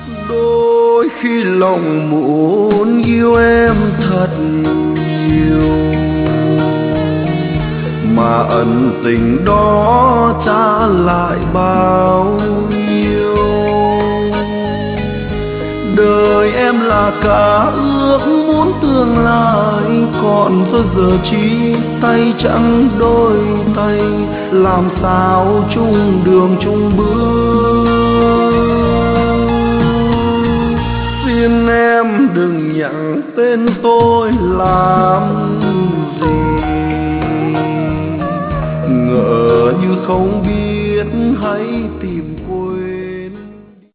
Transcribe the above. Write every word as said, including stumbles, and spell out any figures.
Đôi khi lòng muốn yêu em thật nhiều, mà ẩn tình đó trả lại bao nhiêu. Đời em là cả ước muốn tương lai, còn giờ giờ chỉ tay chẳng đôi tay, làm sao chung đường chung bước. Xin em đừng nhắc tên tôi làm gì, ngỡ như không biết hãy tìm